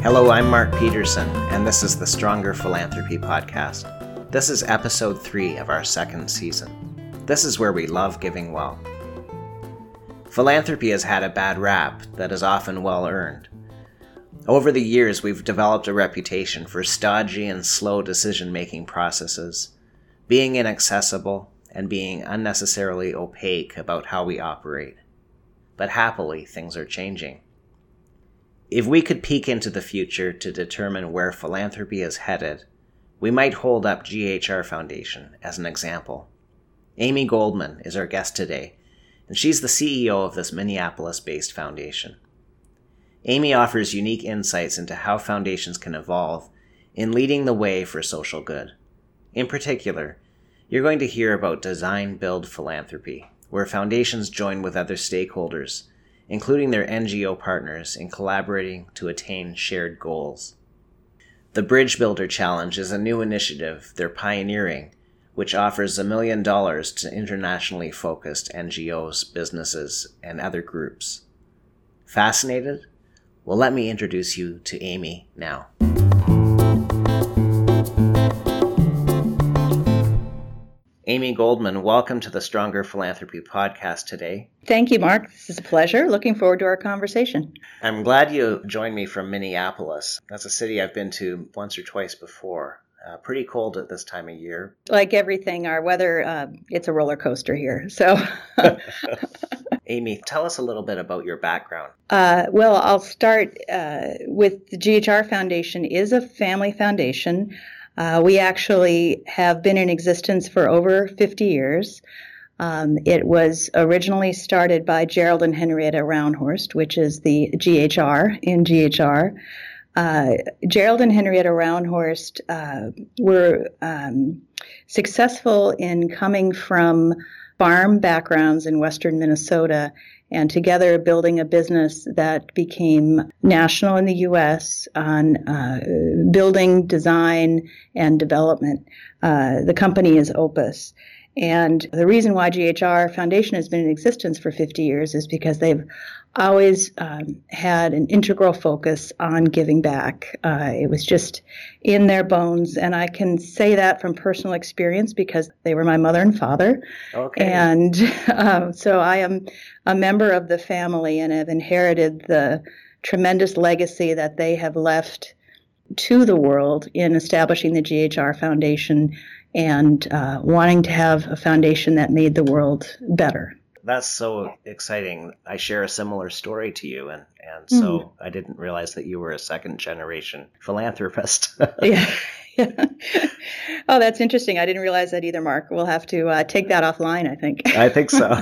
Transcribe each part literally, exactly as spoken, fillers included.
Hello, I'm Mark Peterson, and this is the Stronger Philanthropy Podcast. This is episode three of our second season. This is where we love giving well. Philanthropy has had a bad rap that is often well earned. Over the years, we've developed a reputation for stodgy and slow decision-making processes, being inaccessible, and being unnecessarily opaque about how we operate. But happily, things are changing. If we could peek into the future to determine where philanthropy is headed, we might hold up G H R Foundation as an example. Amy Goldman is our guest today, and she's the C E O of this Minneapolis-based foundation. Amy offers unique insights into how foundations can evolve in leading the way for social good. In particular, you're going to hear about design-build philanthropy, where foundations join with other stakeholders, including their N G O partners, in collaborating to attain shared goals. The Bridge Builder Challenge is a new initiative they're pioneering, which offers a million dollars to internationally focused N G Os, businesses, and other groups. Fascinated? Well, let me introduce you to Amy now. Amy Goldman, welcome to the Stronger Philanthropy Podcast today. Thank you, Mark. This is a pleasure. Looking forward to our conversation. I'm glad you joined me from Minneapolis. That's a city I've been to once or twice before. Uh, pretty cold at this time of year. Like everything, our weather, uh, it's a roller coaster here. So, Amy, tell us a little bit about your background. Uh, well, I'll start uh, with the G H R Foundation is a family foundation. Uh, we actually have been in existence for over fifty years. Um, it was originally started by Gerald and Henrietta Roundhorst, which is the G H R in G H R. Uh, Gerald and Henrietta Roundhorst uh, were um, successful in coming from farm backgrounds in western Minnesota and together building a business that became national in the U S on uh, building, design, and development. Uh, the company is Opus. And the reason why G H R Foundation has been in existence for fifty years is because they've always um, had an integral focus on giving back. Uh, it was just in their bones. And I can say that from personal experience because they were my mother and father. Okay. And uh, so I am a member of the family and have inherited the tremendous legacy that they have left to the world in establishing the G H R Foundation and uh, wanting to have a foundation that made the world better. That's so exciting. I share a similar story to you, and, and so mm. I didn't realize that you were a second-generation philanthropist. yeah. yeah. Oh, that's interesting. I didn't realize that either, Mark. We'll have to uh, take that offline, I think. I think so.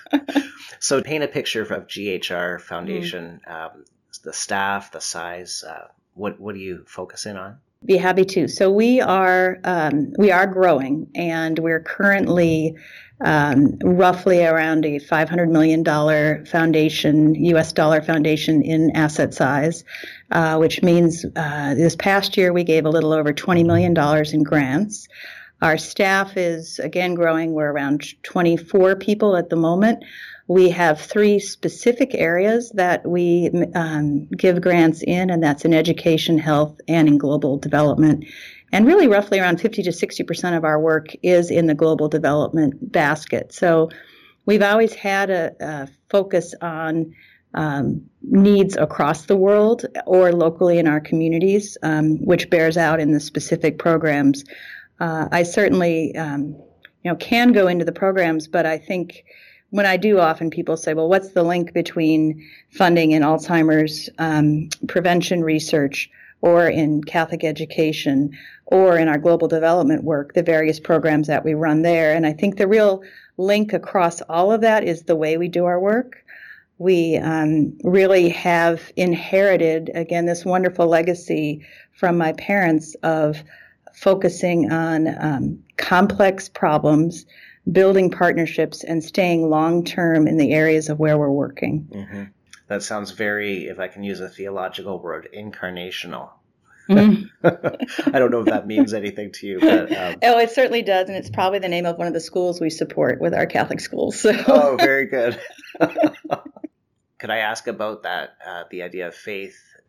So paint a picture of G H R Foundation, mm. um, the staff, the size. Uh, what, what do you focus in on? Be happy to. So we are um, we are growing, and we're currently um, roughly around a five hundred million dollars foundation, U S dollar foundation in asset size, uh, which means uh, this past year we gave a little over twenty million dollars in grants. Our staff is, again, growing. We're around twenty-four people at the moment. We have three specific areas that we um, give grants in, and that's in education, health, and in global development. And really roughly around fifty to sixty percent of our work is in the global development basket. So we've always had a, a focus on um, needs across the world or locally in our communities, um, which bears out in the specific programs. Uh, I certainly um, you know, can go into the programs, but I think when I do, often people say, well, what's the link between funding in Alzheimer's um, prevention research or in Catholic education or in our global development work, the various programs that we run there? And I think the real link across all of that is the way we do our work. We um, really have inherited, again, this wonderful legacy from my parents of focusing on um, complex problems, building partnerships, and staying long-term in the areas of where we're working. Mm-hmm. That sounds very, if I can use a theological word, incarnational. Mm-hmm. I don't know if that means anything to you. But, um... Oh, it certainly does, and it's probably the name of one of the schools we support with our Catholic schools. So. Oh, very good. Could I ask about that, uh, the idea of faith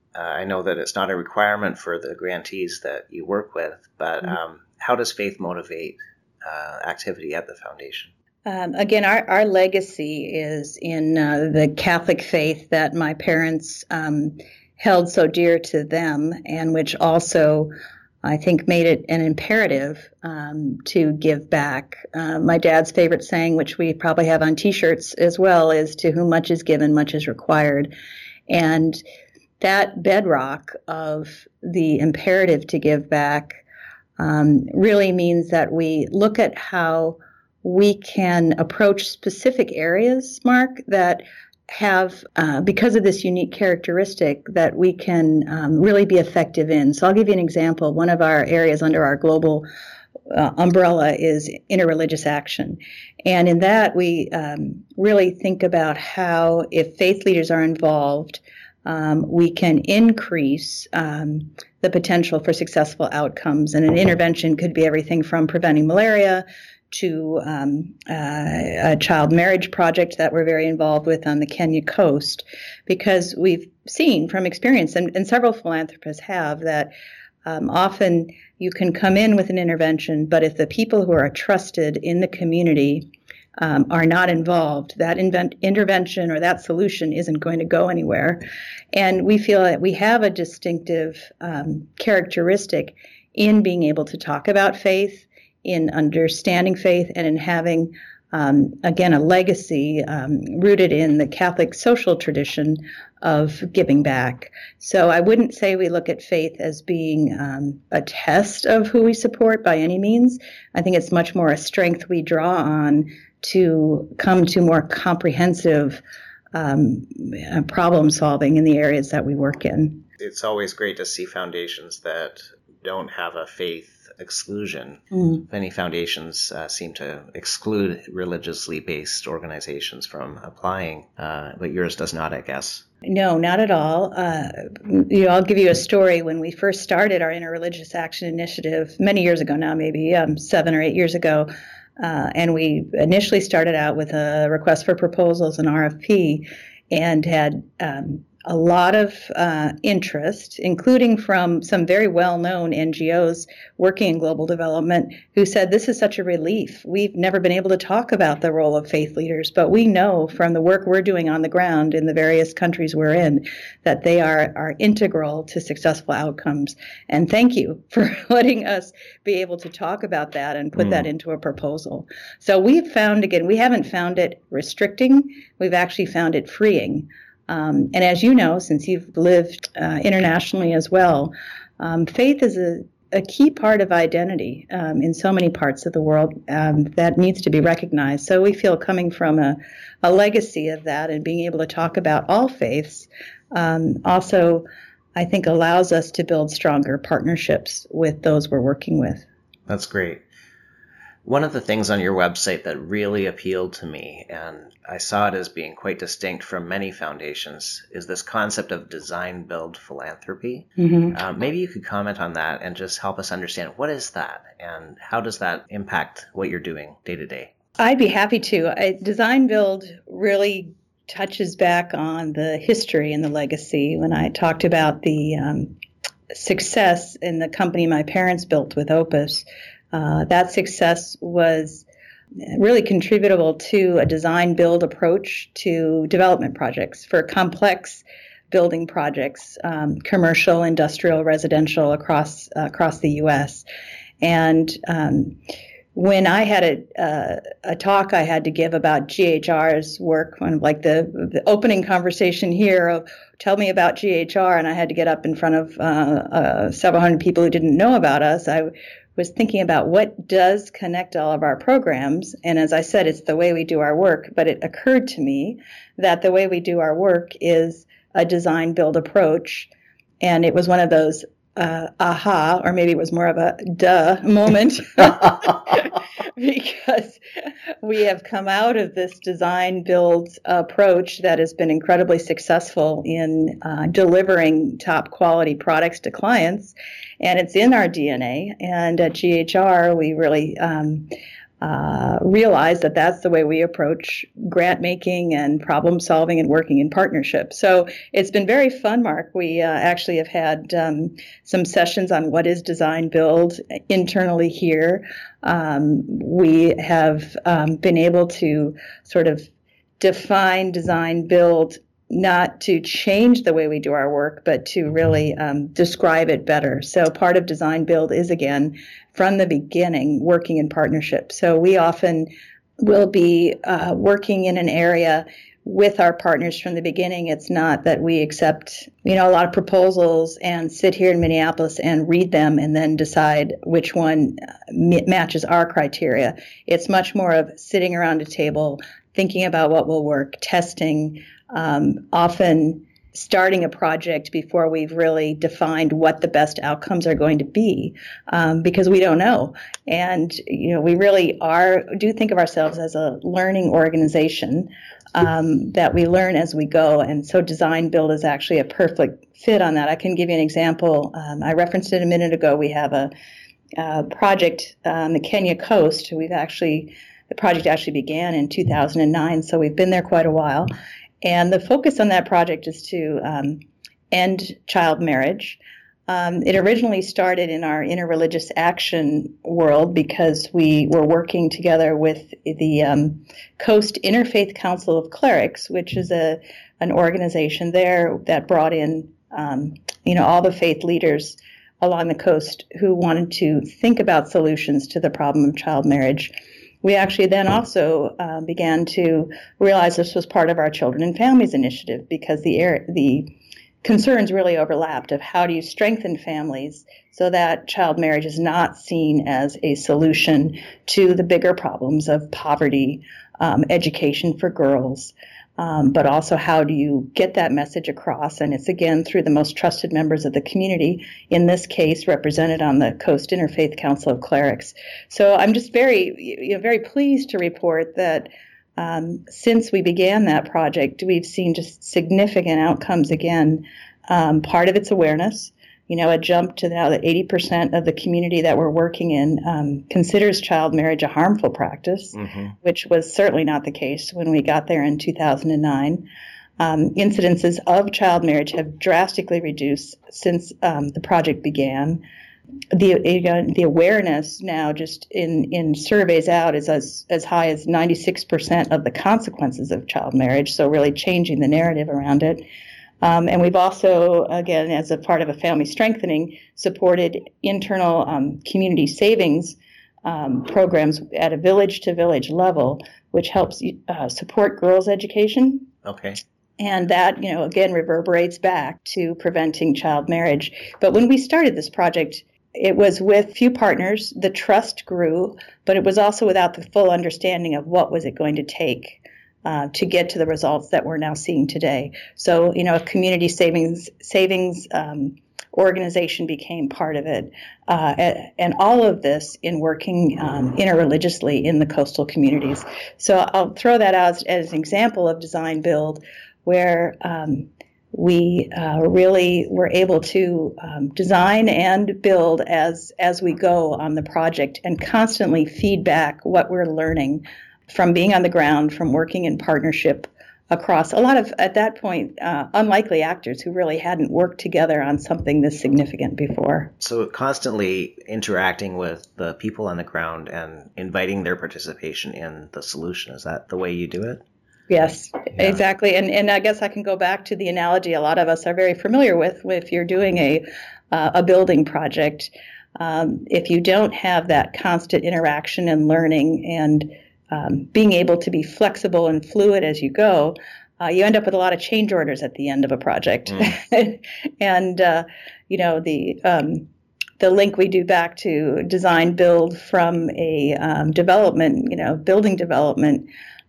uh, I know that it's not a requirement for the grantees that you work with, but mm-hmm. um, how does faith motivate uh, activity at the foundation? Um, again, our, our legacy is in uh, the Catholic faith that my parents um, held so dear to them, and which also, I think, made it an imperative um, to give back. Uh, my dad's favorite saying, which we probably have on T-shirts as well, is "To whom much is given, much is required." And that bedrock of the imperative to give back um, really means that we look at how we can approach specific areas, Mark, that have, uh, because of this unique characteristic, that we can um, really be effective in. So I'll give you an example. One of our areas under our global uh, umbrella is interreligious action. And in that, we um, really think about how, if faith leaders are involved, um, we can increase um, the potential for successful outcomes. And an intervention could be everything from preventing malaria to um, uh, a child marriage project that we're very involved with on the Kenya coast, because we've seen from experience, and, and several philanthropists have, that um, often you can come in with an intervention, but if the people who are trusted in the community um, are not involved, that invent- intervention or that solution isn't going to go anywhere. And we feel that we have a distinctive um, characteristic in being able to talk about faith, in understanding faith, and in having, um, again, a legacy um, rooted in the Catholic social tradition of giving back. So I wouldn't say we look at faith as being um, a test of who we support by any means. I think it's much more a strength we draw on to come to more comprehensive um, problem solving in the areas that we work in. It's always great to see foundations that don't have a faith exclusion. Mm. Many foundations uh, seem to exclude religiously based organizations from applying, uh, but yours does not, I guess. No, not at all. Uh, you know, I'll give you a story. When we first started our Interreligious Action Initiative many years ago now, maybe um, seven or eight years ago, uh, and we initially started out with a request for proposals, an R F P, and had um, a lot of uh, interest, including from some very well-known N G Os working in global development, who said, this is such a relief. We've never been able to talk about the role of faith leaders, but we know from the work we're doing on the ground in the various countries we're in that they are, are integral to successful outcomes. And thank you for letting us be able to talk about that and put mm. that into a proposal. So we've found, again, we haven't found it restricting. We've actually found it freeing. Um, and as you know, since you've lived uh, internationally as well, um, faith is a, a key part of identity um, in so many parts of the world um, that needs to be recognized. So we feel coming from a, a legacy of that and being able to talk about all faiths um, also, I think, allows us to build stronger partnerships with those we're working with. That's great. One of the things on your website that really appealed to me, and I saw it as being quite distinct from many foundations, is this concept of design-build philanthropy. Mm-hmm. Uh, maybe you could comment on that and just help us understand, what is that and how does that impact what you're doing day to day? I'd be happy to. I, design-build really touches back on the history and the legacy. When I talked about the um, success in the company my parents built with Opus, Uh, that success was really contributable to a design-build approach to development projects for complex building projects, um, commercial, industrial, residential across uh, across the U S. And um, when I had a, uh, a talk I had to give about G H R's work, kind of like the, the opening conversation here of tell me about G H R, and I had to get up in front of uh, uh, several hundred people who didn't know about us, I was thinking about what does connect all of our programs. And as I said, it's the way we do our work. But it occurred to me that the way we do our work is a design-build approach. And it was one of those uh, aha, or maybe it was more of a duh moment, because we have come out of this design-build approach that has been incredibly successful in uh, delivering top-quality products to clients. And it's in our D N A. And at G H R, we really um, uh, realized that that's the way we approach grant making and problem solving and working in partnership. So it's been very fun, Mark. We uh, actually have had um, some sessions on what is design build internally here. Um, we have um, been able to sort of define design build not to change the way we do our work, but to really um, describe it better. So part of design build is, again, from the beginning, working in partnership. So we often will be uh, working in an area with our partners from the beginning. It's not that we accept, you know, a lot of proposals and sit here in Minneapolis and read them and then decide which one matches our criteria. It's much more of sitting around a table, thinking about what will work, testing, um, often starting a project before we've really defined what the best outcomes are going to be, um, because we don't know. And, you know, we really are, do think of ourselves as a learning organization, um, that we learn as we go. And so design build is actually a perfect fit on that. I can give you an example. Um, I referenced it a minute ago. We have a, a project on the Kenya coast. We've actually, the project actually began in two thousand nine, so we've been there quite a while. And the focus on that project is to um, end child marriage. Um, it originally started in our interreligious action world because we were working together with the um, Coast Interfaith Council of Clerics, which is a an organization there that brought in um, you know all the faith leaders along the coast who wanted to think about solutions to the problem of child marriage. We actually then also uh, began to realize this was part of our Children and Families Initiative because the air, the concerns really overlapped of how do you strengthen families so that child marriage is not seen as a solution to the bigger problems of poverty, um, education for girls, um, but also how do you get that message across? And it's, again, through the most trusted members of the community, in this case represented on the Coast Interfaith Council of Clerics. So I'm just very, you know, very pleased to report that um, since we began that project, we've seen just significant outcomes again. Um, part of it's awareness. You know, a jump to now that eighty percent of the community that we're working in um, considers child marriage a harmful practice, mm-hmm. which was certainly not the case when we got there in two thousand nine. Um, incidences of child marriage have drastically reduced since um, the project began. The the awareness now, just in, in surveys out, is as, as high as ninety-six percent of the consequences of child marriage, so really changing the narrative around it. Um, and we've also, again, as a part of a family strengthening, supported internal um, community savings um, programs at a village-to-village level, which helps uh, support girls' education. Okay. And that, you know, again, reverberates back to preventing child marriage. But when we started this project, it was with few partners. The trust grew, but it was also without the full understanding of what was it going to take Uh, to get to the results that we're now seeing today. So, you know, a community savings savings um, organization became part of it, uh, and, and all of this in working um, interreligiously in the coastal communities. So I'll throw that out as, as an example of design build, where um, we uh, really were able to um, design and build as as we go on the project, and constantly feed back what we're learning from being on the ground, from working in partnership across a lot of, at that point, uh, unlikely actors who really hadn't worked together on something this significant before. So constantly interacting with the people on the ground and inviting their participation in the solution. Is that the way you do it? Yes, yeah. Exactly. And and I guess I can go back to the analogy a lot of us are very familiar with. If you're doing a, uh, a building project, um, if you don't have that constant interaction and learning and Um, being able to be flexible and fluid as you go, uh, you end up with a lot of change orders at the end of a project. Mm. and, uh, you know, the um, the link we do back to design build from a um, development, you know, building development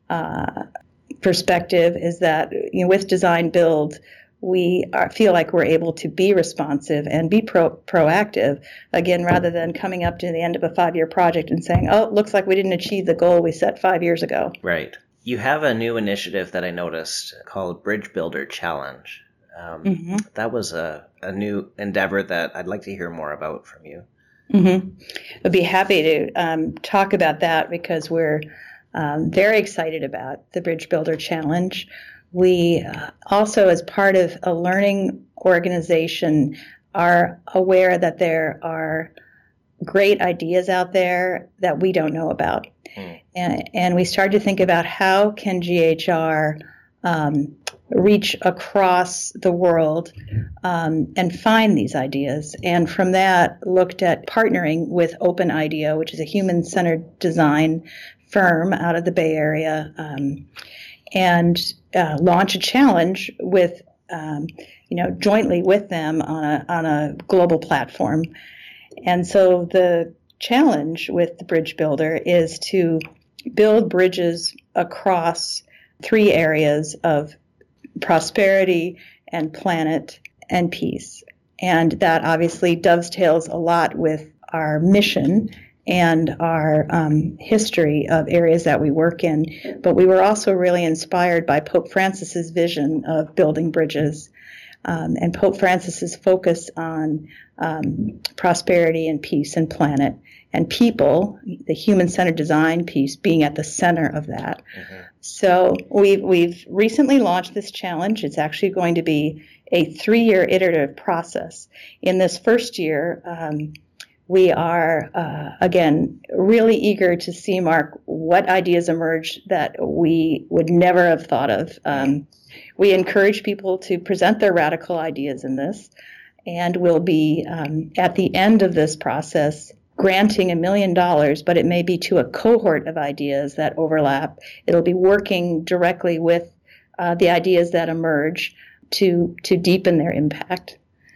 uh, perspective is that, you know, with design build, we are, feel like we're able to be responsive and be pro, proactive, again, rather than coming up to the end of a five-year project and saying, oh, it looks like we didn't achieve the goal we set five years ago. Right. You have a new initiative that I noticed called Bridge Builder Challenge. Um, mm-hmm. That was a, a new endeavor that I'd like to hear more about from you. Mm-hmm. I'd be happy to um, talk about that because we're um, very excited about the Bridge Builder Challenge. We uh, also, as part of a learning organization, are aware that there are great ideas out there that we don't know about. Mm. And, and we started to think about how can G H R um, reach across the world um, and find these ideas. And from that, looked at partnering with Open IDEO, which is a human-centered design firm out of the Bay Area, um, and uh, launch a challenge with, um, you know, jointly with them on a on a global platform. And so the challenge with the Bridge Builder is to build bridges across three areas of prosperity and planet and peace. And that obviously dovetails a lot with our mission and our um, history of areas that we work in. But we were also really inspired by Pope Francis's vision of building bridges. Um, and Pope Francis's focus on um, prosperity and peace and planet and people, the human-centered design piece being at the center of that. Mm-hmm. So we've, we've recently launched this challenge. It's actually going to be a three-year iterative process. In this first year, um, we are, uh, again, really eager to see, Mark, what ideas emerge that we would never have thought of. Um, we encourage people to present their radical ideas in this, and we'll be, um, at the end of this process, granting a million dollars, but it may be to a cohort of ideas that overlap. It'll be working directly with uh, the ideas that emerge to to deepen their impact.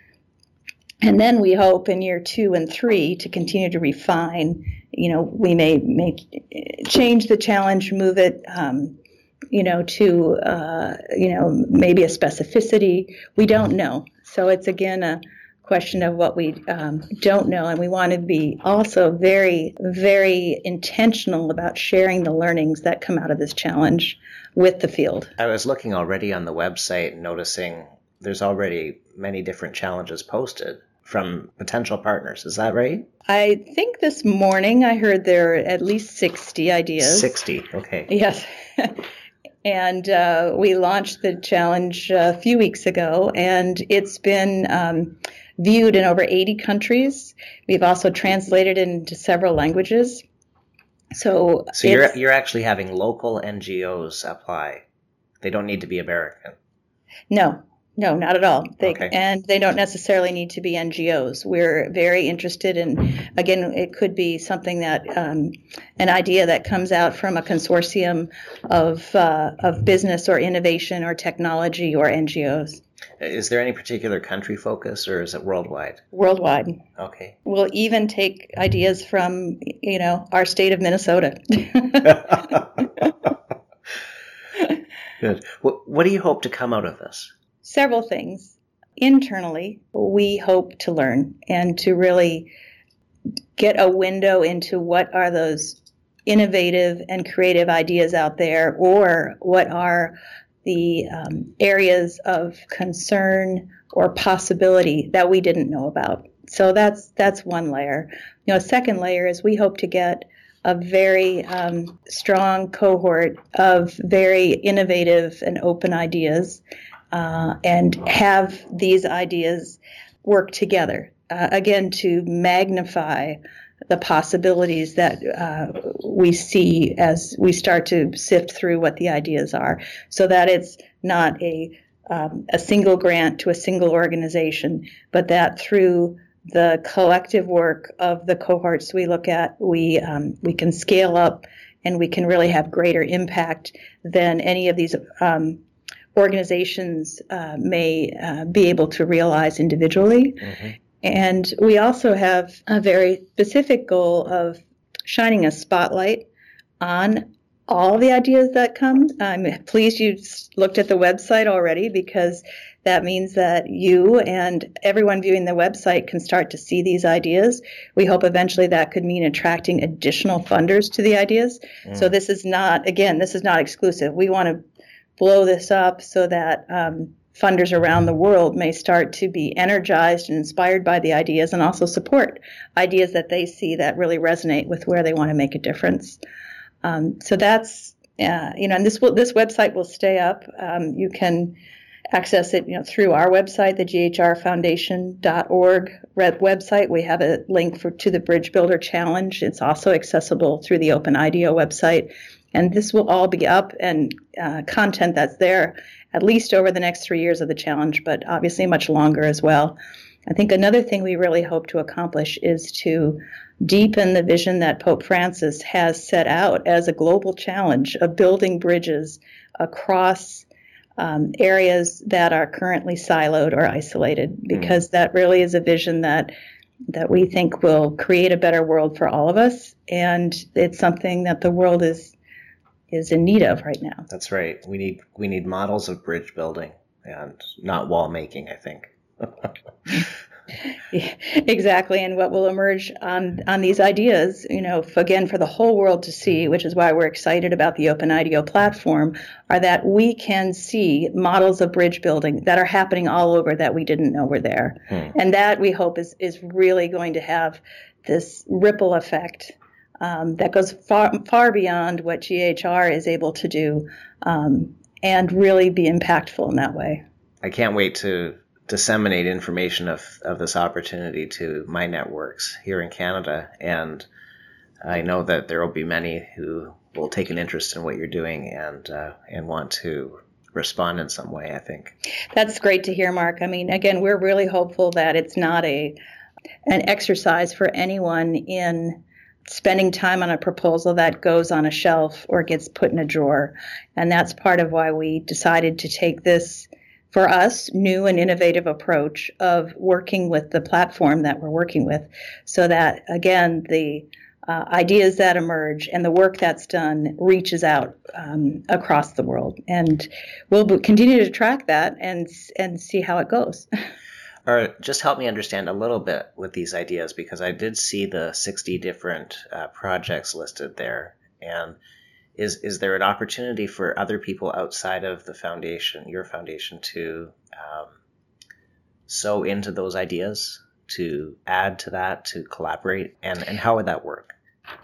And then we hope in year two and three to continue to refine. You know, we may may change the challenge, move it, um, you know, to uh, you know maybe a specificity. We don't know. So it's again a question of what we um, don't know, and we want to be also very, very intentional about sharing the learnings that come out of this challenge with the field. I was looking already on the website, noticing there's already many different challenges posted from potential partners. Is that right? I think this morning I heard there are at least sixty ideas. sixty, okay. Yes. And uh, we launched the challenge a few weeks ago, and it's been um, viewed in over eighty countries. We've also translated it into several languages. So, so you're you're actually having local N G Os apply. They don't need to be American. No, no, not at all. They, okay. And they don't necessarily need to be N G Os. We're very interested in, again, it could be something that, um, an idea that comes out from a consortium of uh, of business or innovation or technology or N G Os. Is there any particular country focus, or is it worldwide? Worldwide. Okay. We'll even take ideas from, you know, our state of Minnesota. Good. What, what do you hope to come out of this? Several things. Internally, we hope to learn and to really get a window into what are those innovative and creative ideas out there, or what are the um, areas of concern or possibility that we didn't know about. So that's that's one layer. You know, a second layer is we hope to get a very um, strong cohort of very innovative and open ideas, uh, and have these ideas work together, uh, again, to magnify the possibilities that uh, we see as we start to sift through what the ideas are, so that it's not a um, a single grant to a single organization, but that through the collective work of the cohorts we look at, we um, we can scale up and we can really have greater impact than any of these um, organizations uh, may uh, be able to realize individually. Mm-hmm. And we also have a very specific goal of shining a spotlight on all the ideas that come. I'm pleased you looked at the website already, because that means that you and everyone viewing the website can start to see these ideas. We hope eventually that could mean attracting additional funders to the ideas. Mm. So this is not, again, this is not exclusive. We want to blow this up so that um, funders around the world may start to be energized and inspired by the ideas and also support ideas that they see that really resonate with where they want to make a difference. Um, so that's, uh, you know, and this will, this website will stay up. Um, you can access it, you know, through our website, the G H R foundation dot org website. We have a link for to the Bridge Builder Challenge. It's also accessible through the Open I D E O website. And this will all be up and uh, content that's there at least over the next three years of the challenge, but obviously much longer as well. I think another thing we really hope to accomplish is to deepen the vision that Pope Francis has set out as a global challenge of building bridges across um, areas that are currently siloed or isolated, because mm. that really is a vision that that we think will create a better world for all of us, and it's something that the world is is in need of right now. That's right. We need we need models of bridge building and not wall making, I think. Yeah, exactly. And what will emerge on, on these ideas, you know, f- again, for the whole world to see, which is why we're excited about the Open I D E O platform, are that we can see models of bridge building that are happening all over that we didn't know were there. Hmm. And that we hope is, is really going to have this ripple effect um, that goes far, far beyond what G H R is able to do um, and really be impactful in that way. I can't wait to disseminate information of, of this opportunity to my networks here in Canada. And I know that there will be many who will take an interest in what you're doing and uh, and want to respond in some way, I think. That's great to hear, Mark. I mean, again, we're really hopeful that it's not a an exercise for anyone in spending time on a proposal that goes on a shelf or gets put in a drawer. And that's part of why we decided to take this, for us, new and innovative approach of working with the platform that we're working with, so that, again, the uh, ideas that emerge and the work that's done reaches out um, across the world. And we'll continue to track that and and see how it goes. Or just help me understand a little bit with these ideas, because I did see the sixty different uh, projects listed there. And Is is there an opportunity for other people outside of the foundation, your foundation, to um, sew into those ideas, to add to that, to collaborate, and, and how would that work?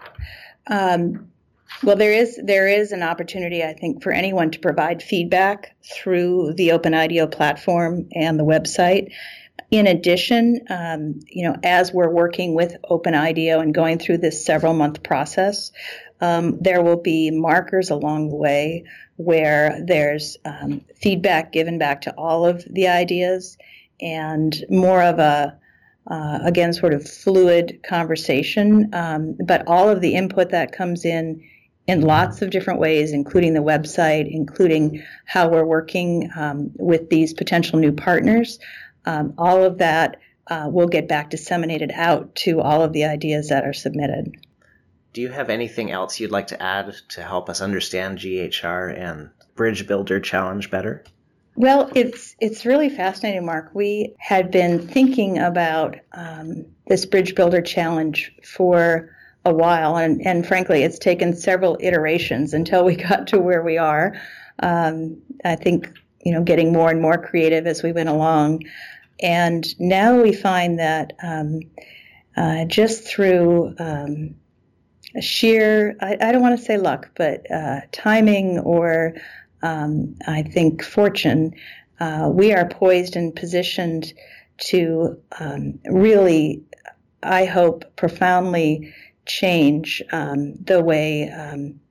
Um, well, there is there is an opportunity, I think, for anyone to provide feedback through the Open I D E O platform and the website. In addition, um, you know, as we're working with Open I D E O and going through this several month process, Um, there will be markers along the way where there's um, feedback given back to all of the ideas and more of a, uh, again, sort of fluid conversation. Um, but all of the input that comes in in lots of different ways, including the website, including how we're working um, with these potential new partners, um, all of that uh, will get back disseminated out to all of the ideas that are submitted. Do you have anything else you'd like to add to help us understand G H R and Bridge Builder Challenge better? Well, it's it's really fascinating, Mark. We had been thinking about um, this Bridge Builder Challenge for a while, and, and frankly, it's taken several iterations until we got to where we are. Um, I think, you know, getting more and more creative as we went along. And now we find that um, uh, just through um, sheer, I, I don't want to say luck, but uh, timing or um, I think fortune, uh, we are poised and positioned to um, really, I hope, profoundly change um, the way um,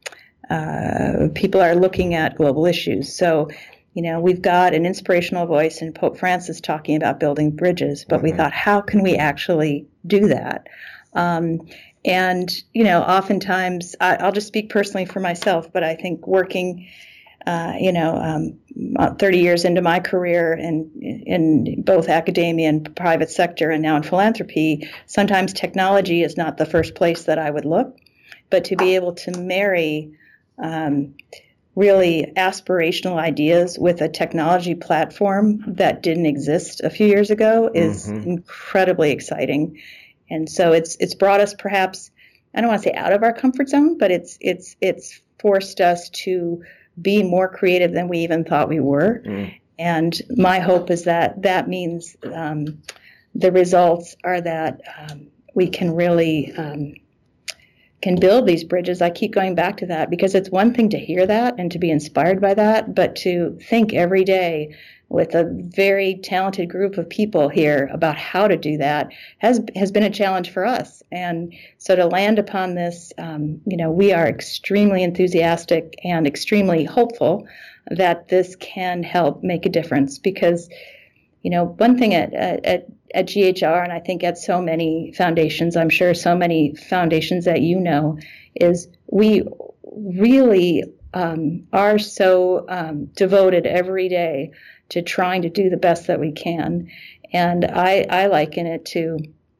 uh, people are looking at global issues. So, you know, we've got an inspirational voice in Pope Francis talking about building bridges, but mm-hmm. we thought, how can we actually do that? Um, and, you know, oftentimes, I, I'll just speak personally for myself, but I think working, uh, you know, um, thirty years into my career in, in both academia and private sector and now in philanthropy, sometimes technology is not the first place that I would look, but to be able to marry um, really aspirational ideas with a technology platform that didn't exist a few years ago is mm-hmm. incredibly exciting. And so it's it's brought us perhaps, I don't want to say out of our comfort zone, but it's it's it's forced us to be more creative than we even thought we were. Mm. And my hope is that that means um, the results are that um, we can really um, can build these bridges. I keep going back to that because it's one thing to hear that and to be inspired by that, but to think every day with a very talented group of people here about how to do that has has been a challenge for us. And so to land upon this, um, you know, we are extremely enthusiastic and extremely hopeful that this can help make a difference because, you know, one thing at, at, at G H R, and I think at so many foundations, I'm sure so many foundations that you know, is we really um, are so um, devoted every day to trying to do the best that we can. And I, I liken it to,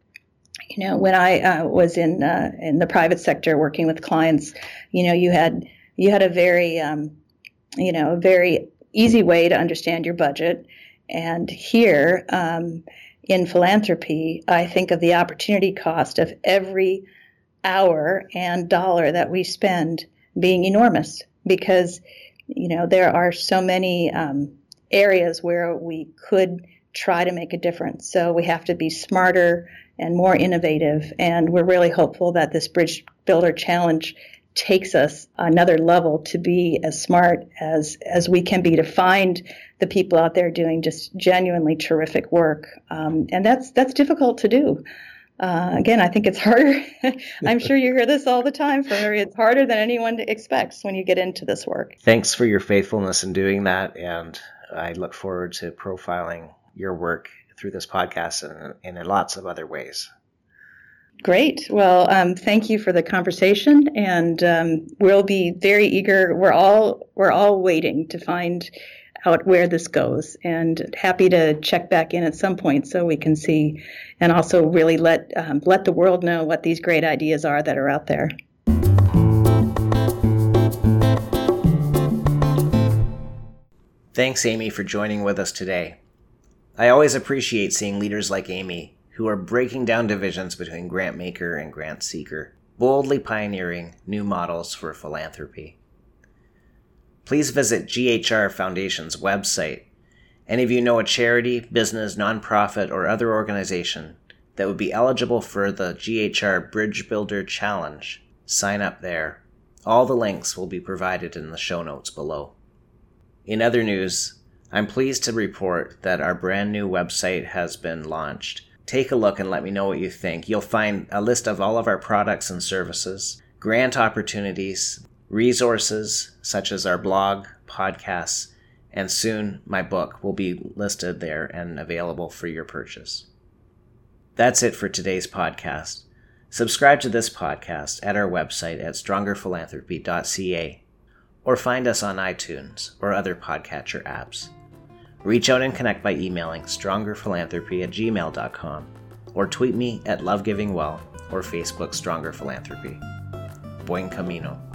you know, when I uh, was in uh, in the private sector working with clients, you know, you had you had a very, um, you know, a very easy way to understand your budget. And here um, in philanthropy, I think of the opportunity cost of every hour and dollar that we spend being enormous because, you know, there are so many um, areas where we could try to make a difference. So we have to be smarter and more innovative. And we're really hopeful that this Bridge Builder Challenge takes us another level to be as smart as as we can be, to find the people out there doing just genuinely terrific work. Um, and that's that's difficult to do. Uh, again, I think it's harder. I'm sure you hear this all the time from me. It's harder than anyone expects when you get into this work. Thanks for your faithfulness in doing that. And I look forward to profiling your work through this podcast and, and in lots of other ways. Great. Well, um, thank you for the conversation, and um, we'll be very eager. We're all we're all waiting to find out where this goes, and happy to check back in at some point so we can see, and also really let um, let the world know what these great ideas are that are out there. Thanks, Amy, for joining with us today. I always appreciate seeing leaders like Amy who are breaking down divisions between grant maker and grant seeker, boldly pioneering new models for philanthropy. Please visit G H R Foundation's website. Any of you know a charity, business, nonprofit, or other organization that would be eligible for the G H R Bridge Builder Challenge, sign up there. All the links will be provided in the show notes below. In other news, I'm pleased to report that our brand new website has been launched. Take a look and let me know what you think. You'll find a list of all of our products and services, grant opportunities, resources such as our blog, podcasts, and soon my book will be listed there and available for your purchase. That's it for today's podcast. Subscribe to this podcast at our website at stronger philanthropy dot c a or find us on iTunes or other podcatcher apps. Reach out and connect by emailing stronger philanthropy at gmail dot com or tweet me at lovegivingwell or Facebook Stronger Philanthropy. Buen camino.